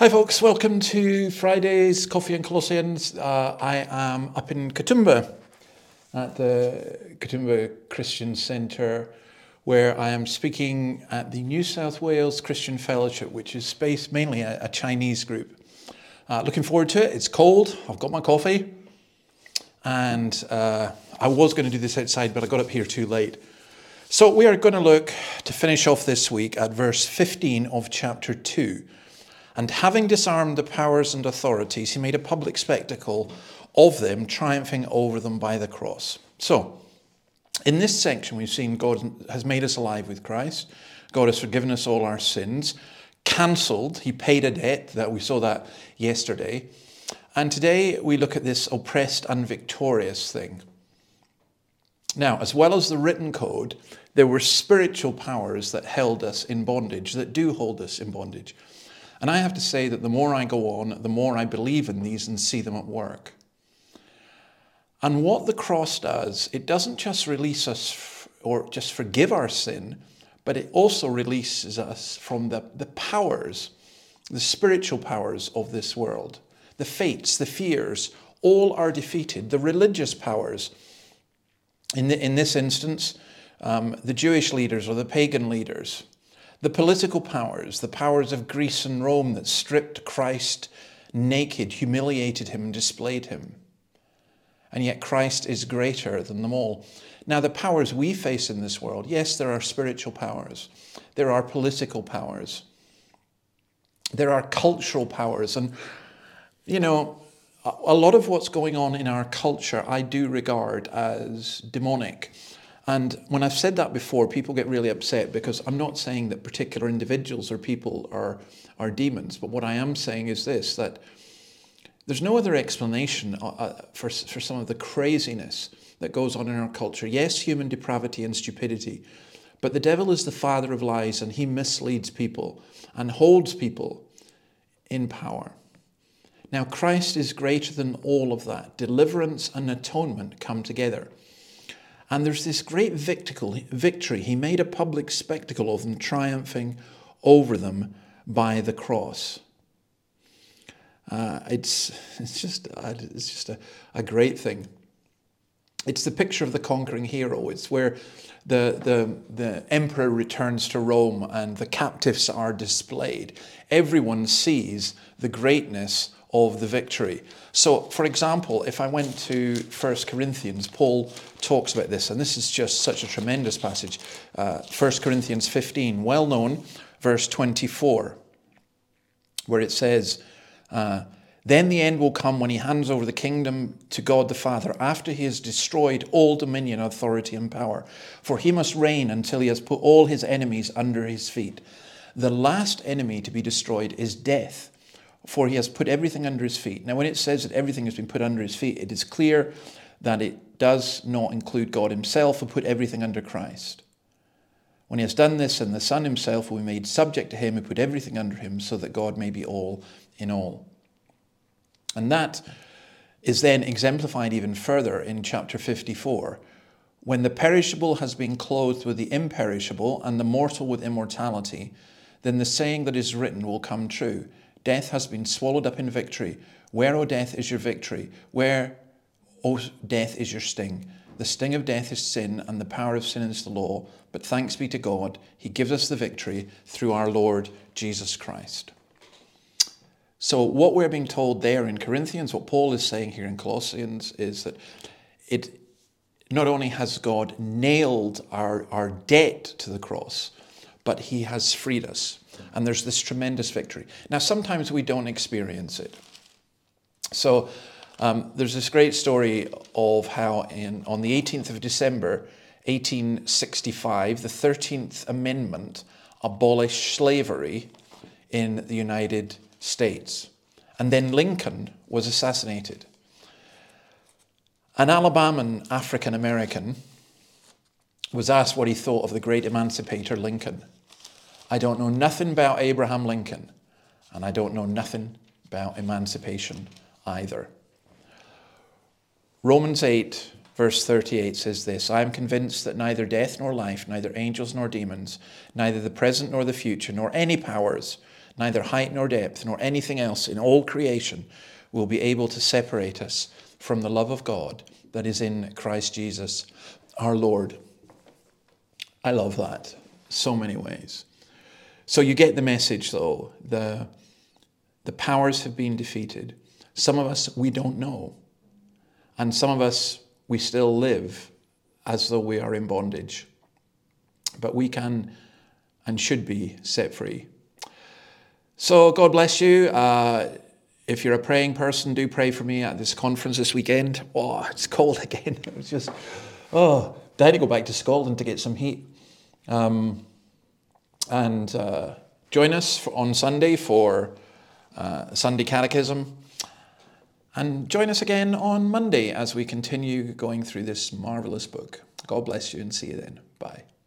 Hi folks, welcome to Friday's Coffee and Colossians. I am up in Katoomba at the Katoomba Christian Centre, where I am speaking at the New South Wales Christian Fellowship, which is based mainly a Chinese group. Looking forward to it. It's cold. I've got my coffee. And I was going to do this outside, but I got up here too late. So we are going to look to finish off this week at verse 15 of chapter 2. And having disarmed the powers and authorities, he made a public spectacle of them, triumphing over them by the cross. So, in this section, we've seen God has made us alive with Christ. God has forgiven us all our sins. Cancelled, he paid a debt. That we saw that yesterday. And today we look at this oppressed and victorious thing. Now, as well as the written code, there were spiritual powers that held us in bondage, that do hold us in bondage. And I have to say that the more I go on, the more I believe in these and see them at work. And what the cross does, it doesn't just release us or just forgive our sin, but it also releases us from the powers, the spiritual powers of this world. The fates, the fears, all are defeated. The religious powers, in this instance, the Jewish leaders or the pagan leaders, the political powers, the powers of Greece and Rome that stripped Christ naked, humiliated him and displayed him. And yet Christ is greater than them all. Now the powers we face in this world, yes, there are spiritual powers. There are political powers. There are cultural powers. And, you know, a lot of what's going on in our culture I do regard as demonic. And when I've said that before, people get really upset because I'm not saying that particular individuals or people are demons. But what I am saying is this, that there's no other explanation for some of the craziness that goes on in our culture. Yes, human depravity and stupidity, but the devil is the father of lies and he misleads people and holds people in power. Now, Christ is greater than all of that. Deliverance and atonement come together. And there's this great victory. He made a public spectacle of them, triumphing over them by the cross. It's just a great thing. It's the picture of the conquering hero. It's where the emperor returns to Rome and the captives are displayed. Everyone sees the greatness of the victory. So, for example, if I went to 1 Corinthians, Paul talks about this, and this is just such a tremendous passage. 1 Corinthians 15, well known, verse 24, where it says, then the end will come when he hands over the kingdom to God the Father, after he has destroyed all dominion, authority, and power. For he must reign until he has put all his enemies under his feet. The last enemy to be destroyed is death, for he has put everything under his feet. Now, when it says that everything has been put under his feet, it is clear that it does not include God himself, who put everything under Christ. When he has done this, and the Son himself will be made subject to him who put everything under him, so that God may be all in all. And that is then exemplified even further in chapter 54, when the perishable has been clothed with the imperishable and the mortal with immortality, then the saying that is written will come true. Death has been swallowed up in victory. Where, O death, is your victory? Where, O death, is your sting? The sting of death is sin, and the power of sin is the law. But thanks be to God, he gives us the victory through our Lord Jesus Christ. So what we're being told there in Corinthians, what Paul is saying here in Colossians, is that it not only has God nailed our debt to the cross, but he has freed us. And there's this tremendous victory. Now, sometimes we don't experience it. So there's this great story of how on the 18th of December, 1865, the 13th Amendment abolished slavery in the United States. And then Lincoln was assassinated. An Alabaman African-American was asked what he thought of the great emancipator Lincoln. I don't know nothing about Abraham Lincoln, and I don't know nothing about emancipation either. Romans 8, verse 38 says this, I am convinced that neither death nor life, neither angels nor demons, neither the present nor the future, nor any powers, neither height nor depth, nor anything else in all creation will be able to separate us from the love of God that is in Christ Jesus, our Lord. I love that so many ways. So you get the message, though. The powers have been defeated. Some of us, we don't know. And some of us, we still live as though we are in bondage. But we can and should be set free. So God bless you. If you're a praying person, do pray for me at this conference this weekend. Oh, it's cold again. It was just, I had to go back to Scotland to get some heat. And join us on Sunday for Sunday Catechism. And join us again on Monday as we continue going through this marvelous book. God bless you and see you then. Bye.